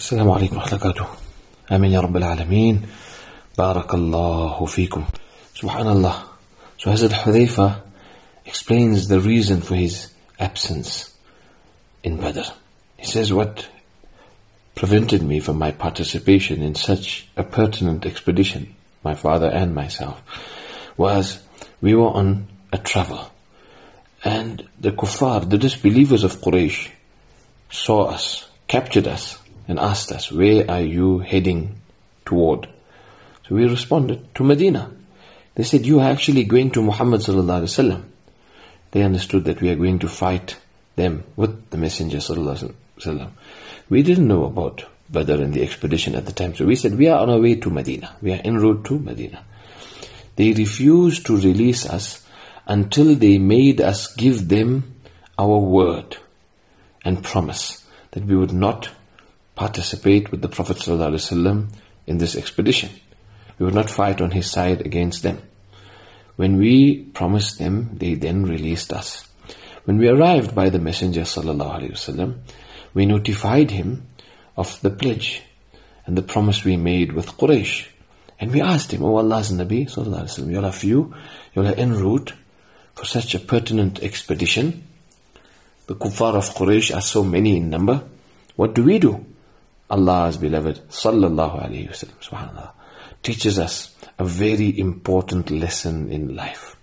السلام عليكم ورحمة الله وبركاته. آمين يا رب العالمين. بارك الله فيكم. Subhanallah. So Hazrat Hudhayfa explains the reason for his absence in Badr. He says, what prevented me from my participation in such a pertinent expedition, my father and myself, was we were on a travel. And the kuffar, the disbelievers of Quraysh, saw us, captured us, and asked us, where are you heading toward? So we responded, to Medina. They said, you are actually going to Muhammad sallallahu alaihi wasallam. They understood that we are going to fight them with the Messenger sallallahu alaihi wasallam. We didn't know about Badr and the expedition at the time. So we said, we are on our way to Medina. We are en route to Medina. They refused to release us until they made us give them our word and promise that we would not participate with the Prophet ﷺ in this expedition. We would not fight on his side against them. When we promised them, they then released us. When we arrived by the Messenger ﷺ, we notified him of the pledge and the promise we made with Quraysh. And we asked him, O Allah's Nabi ﷺ, you all are few, you all are en route for such a pertinent expedition. The kuffar of Quraysh are so many in number. What do we do? Allah's beloved sallallahu alayhi wa sallam, subhanallah, teaches us a very important lesson in life.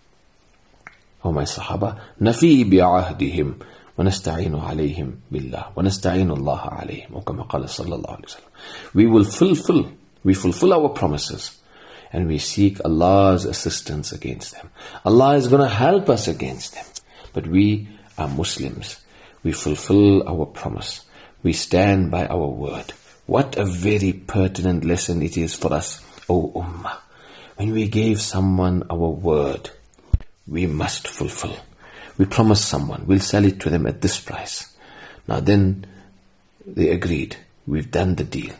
O my Sahaba, nafi bi'ahdihim wa nasta'inu alayhim billah wa nasta'inu Allah alayhim, o kama qala sallallahu alayhi wa sallam. We fulfill our promises and we seek Allah's assistance against them. Allah is going to help us against them. But we are Muslims. We fulfill our promise. We stand by our word. What a very pertinent lesson it is for us, O Ummah. When we gave someone our word, we must fulfill. We promised someone, we'll sell it to them at this price. Now then, they agreed. We've done the deal.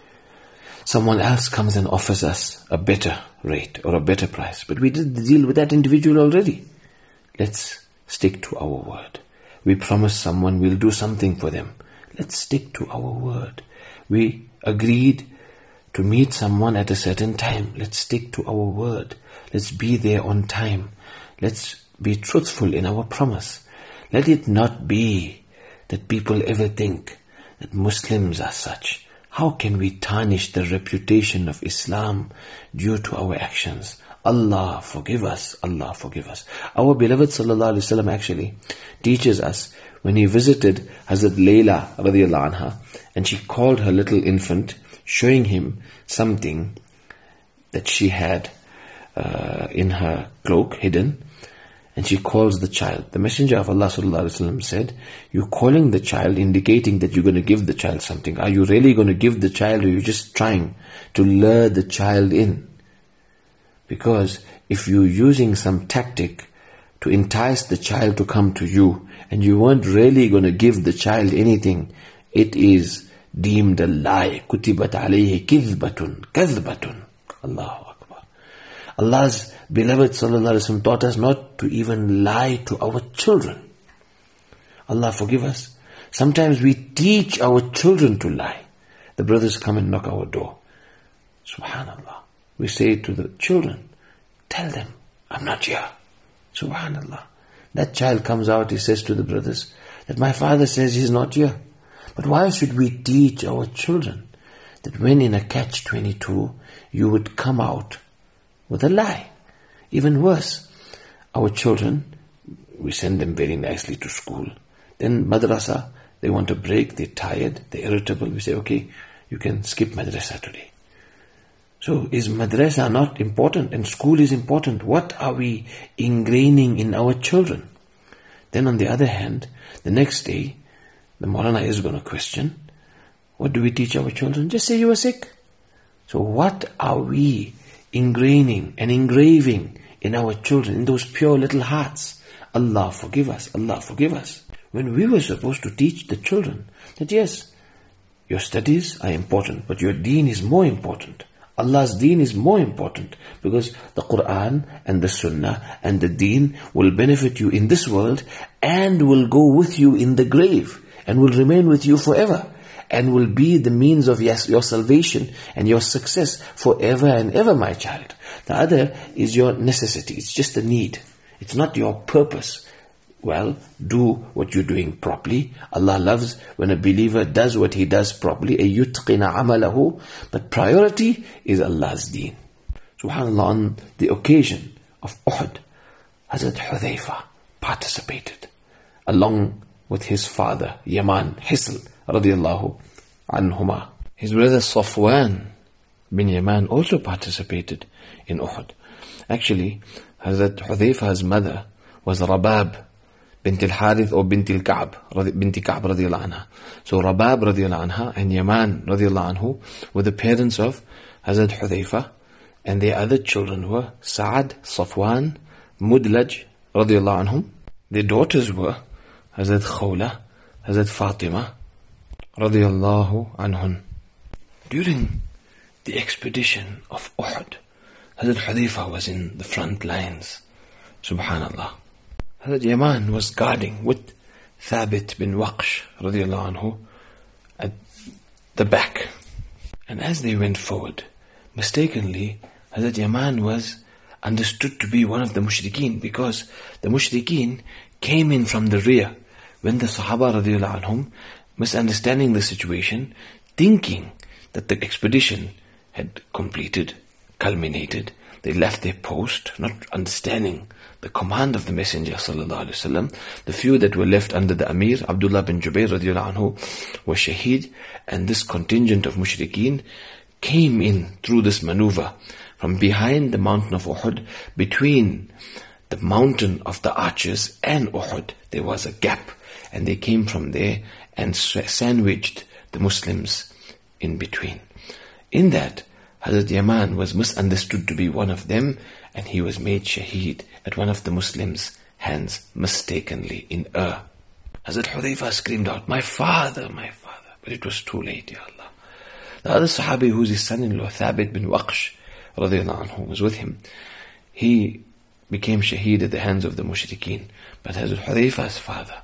Someone else comes and offers us a better rate or a better price. But we did the deal with that individual already. Let's stick to our word. We promised someone we'll do something for them. Let's stick to our word. We agreed to meet someone at a certain time. Let's stick to our word. Let's be there on time. Let's be truthful in our promise. Let it not be that people ever think that Muslims are such. How can we tarnish the reputation of Islam due to our actions? Allah forgive us. Allah forgive us. Our beloved sallallahu alaihi wasallam actually teaches us when he visited Hazrat Layla radiyallahu anha and she called her little infant, showing him something that she had in her cloak hidden, and she calls the child. The Messenger of Allah sallallahu alaihi wasallam said, you're calling the child, indicating that you're going to give the child something. Are you really going to give the child, or are you just trying to lure the child in? Because if you're using some tactic to entice the child to come to you, and you weren't really going to give the child anything, it is deemed a lie. Kutibat alayhi kizbatun, kazbatun. Allahu Akbar. Allah's beloved sallallahu alaihi wasallam taught us not to even lie to our children. Allah forgive us. Sometimes we teach our children to lie. The brothers come and knock our door. Subhanallah. We say to the children, tell them, I'm not here. Subhanallah. That child comes out, he says to the brothers, that my father says he's not here. But why should we teach our children that when in a catch-22, you would come out with a lie? Even worse, our children, we send them very nicely to school. Then madrasa, they want a break, they're tired, they're irritable. We say, okay, you can skip madrasa today. So is madrasa not important and school is important? What are we ingraining in our children? Then on the other hand, the next day, the Maulana is going to question, what do we teach our children? Just say you are sick. So what are we ingraining and engraving in our children, in those pure little hearts? Allah forgive us, Allah forgive us. When we were supposed to teach the children that yes, your studies are important, but your deen is more important. Allah's deen is more important, because the Quran and the Sunnah and the deen will benefit you in this world and will go with you in the grave and will remain with you forever. and will be the means of your salvation and your success forever and ever, my child. The other is your necessity. It's just a need. It's not your purpose. Well, do what you're doing properly. Allah loves when a believer does what he does properly. أَيُّتْقِنَ عَمَلَهُ. But priority is Allah's deen. SubhanAllah, on the occasion of Uhud, Hazrat Hudhayfa participated along with his father, Yaman Hisl, radiyallahu anhuma. His brother Safwan bin Yaman also participated in Uhud. Actually, Hazrat Hudhayfa's mother was Rabab bint al-Harith or bint al-Ka'b, binti Ka'b radiyallahu anha. So Rabab radiyallahu anha and Yaman radiyallahu anhu were the parents of Hazrat Hudhayfa, and their other children were Sa'ad, Safwan, Mudlaj radiyallahu anhum. Their daughters were Hazrat Khawla, Hazrat Fatima radiyallahu anhun. During the expedition of Uhud, Hazrat Hudhayfa was in the front lines. Subhanallah. Hazrat Yaman was guarding with Thabit bin Waqsh radiyallahu anhu at the back. And as they went forward, mistakenly, Hazrat Yaman was understood to be one of the mushrikeen, because the mushrikeen came in from the rear when the Sahaba radiyallahu anhum, misunderstanding the situation, thinking that the expedition had completed, culminated, they left their post, not understanding the command of the Messenger sallallahu alaihi wasallam. The few that were left under the Amir, Abdullah bin Jubayr radiyallahu anhu, were shaheed, and this contingent of mushrikeen came in through this maneuver from behind the mountain of Uhud. Between the mountain of the archers and Uhud, there was a gap, and they came from there and sandwiched the Muslims in between. In that, Hazrat Yaman was misunderstood to be one of them, and he was made shaheed at one of the Muslims' hands mistakenly in Hazrat Hudhayfa screamed out, my father, but it was too late, Ya Allah. The other Sahabi, who's his son-in-law, Thabit bin Waqsh radiyallahu anhu, was with him. He became shaheed at the hands of the mushrikeen, but Hazrat Hudhayfa's father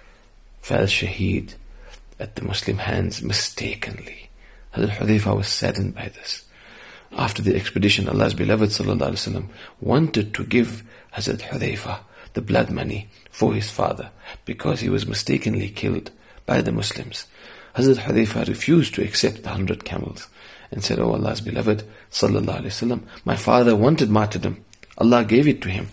fell shaheed at the Muslim hands mistakenly. Hazrat Hudhayfa was saddened by this. After the expedition, Allah's beloved sallallahu alaihi wasallam wanted to give Hazrat Hudhayfa the blood money for his father, because he was mistakenly killed by the Muslims. Hazrat Hudhayfa refused to accept the 100 camels and said, "O Allah's beloved sallallahu alaihi wasallam, my father wanted martyrdom. Allah gave it to him.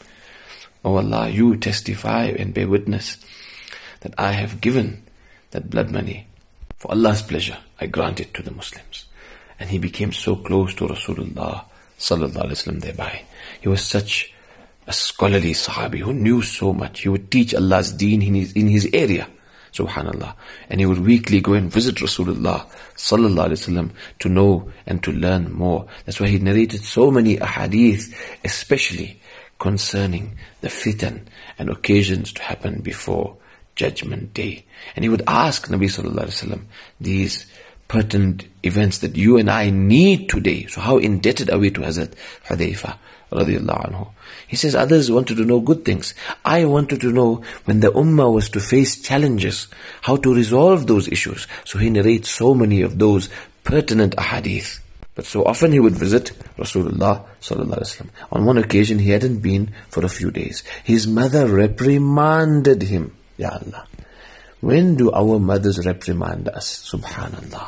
O Allah, you testify and bear witness that I have given that blood money for Allah's pleasure. I grant it to the Muslims." And he became so close to Rasulullah sallallahu alaihi wasallam thereby. He was such a scholarly Sahabi who knew so much. He would teach Allah's deen in his area, subhanallah. And he would weekly go and visit Rasulullah sallallahu alaihi wasallam to know and to learn more. That's why he narrated so many ahadith, especially concerning the fitan and occasions to happen before Judgment Day. And he would ask Nabi sallallahu alaihi wasallam these pertinent events that you and I need today. So how indebted are we to Hazrat Hudhayfa radiyallahu anhu? He says, others wanted to know good things. I wanted to know when the ummah was to face challenges, how to resolve those issues. So he narrates so many of those pertinent ahadith. But so often he would visit Rasulullah sallallahu alaihi wasallam. On one occasion he hadn't been for a few days. His mother reprimanded him. Ya Allah, when do our mothers reprimand us? Subhanallah.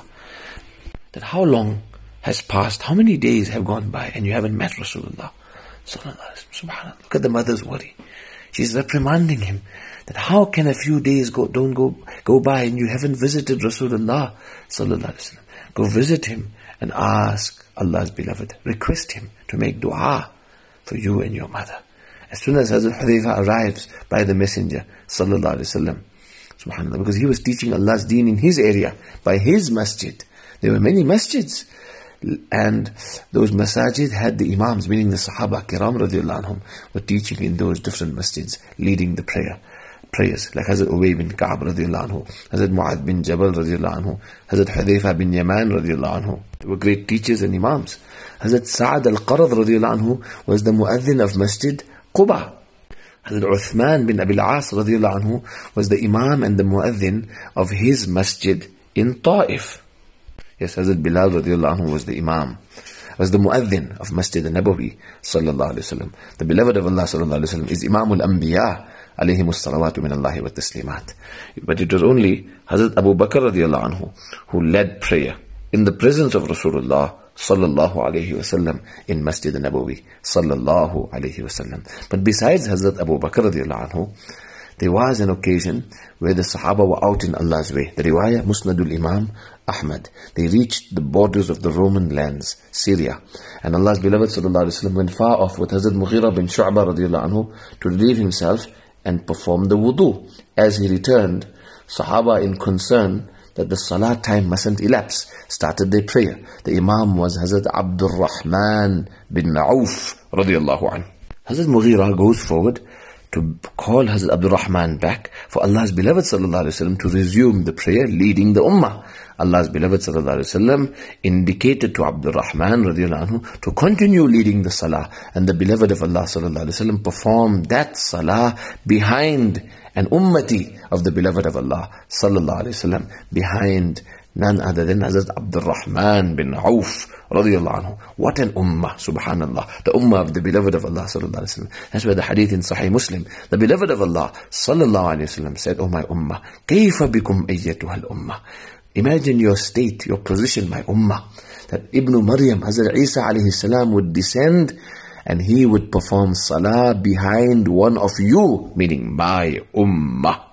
That how long has passed, how many days have gone by and you haven't met Rasulullah sallallahu alaihi wasallam. Subhanallah. Look at the mother's worry. She's reprimanding him that how can a few days go by and you haven't visited Rasulullah sallallahu alaihi wasallam. Go visit him and ask Allah's beloved, request him to make dua for you and your mother. As soon as Hazrat Hudhayfa arrives by the Messenger sallallahu alaihi wasallam, subhanallah, because he was teaching Allah's deen in his area, by his masjid. There were many masjids, and those masajid had the imams, meaning the Sahaba Kiram radiallahu anhum, were teaching in those different masjids, leading the prayers, like Hazrat Ubay bin Ka'b radiallahu anhu, Hazrat Mu'adh bin Jabal radiallahu anhu, Hazrat Hudhayfa bin Yaman radiallahu anhu. They were great teachers and imams. Hazrat Sa'ad al-Qarad radiallahu anhu was the muaddin of Masjid Quba. Hazrat Uthman bin Abil As radiallahu anhu was the imam and the muaddin of his masjid in Ta'if. Yes, Hazrat Bilal radiallahu anhu was the Imam, was the Mu'adhin of Masjid al-Nabawi sallallahu alayhi wa sallam. The beloved of Allah sallallahu alayhi wa sallam is Imam al-Anbiya alayhimus salawatu min Allahi wa taslimat. But it was only Hazrat Abu Bakr radiallahu anhu who led prayer in the presence of Rasulullah sallallahu alayhi wa sallam in Masjid al-Nabawi sallallahu alayhi wa sallam. But besides Hazrat Abu Bakr radiallahu anhu, there was an occasion where the Sahaba were out in Allah's way. The riwayah, Musnadul Imam Ahmad. They reached the borders of the Roman lands, Syria. And Allah's beloved sallallahu alayhi wa sallam went far off with Hazrat Mughira bin Shu'bah radiallahu anhu to relieve himself and perform the wudu. As he returned, Sahaba, in concern that the salah time mustn't elapse, started their prayer. The Imam was Hazrat Abdul Rahman bin Auf radiallahu anhu. Hazrat Mughira goes forward to call Hazrat Abdul Rahman back for Allah's beloved sallallahu alayhi wa sallam to resume the prayer leading the ummah. Allah's beloved sallallahu alayhi wa sallam indicated to Abdul Rahman radiallahu anhu to continue leading the salah, and the beloved of Allah sallallahu alayhi wa sallam performed that salah behind an ummati of the beloved of Allah sallallahu alayhi wa sallam, behind none other than Hazrat Abdul Rahman bin Auf radiallahu anhu. What an ummah, subhanallah. The ummah of the beloved of Allah sallallahu alayhi wa sallam. That's why the hadith in Sahih Muslim, the beloved of Allah sallallahu alayhi wa sallam said, "Oh my ummah, kayfa bikum ayyatuha al-ummah." Imagine your state, your position, my ummah. That Ibn Maryam, Hazrat Isa alayhi salam, would descend and he would perform salah behind one of you, meaning my ummah.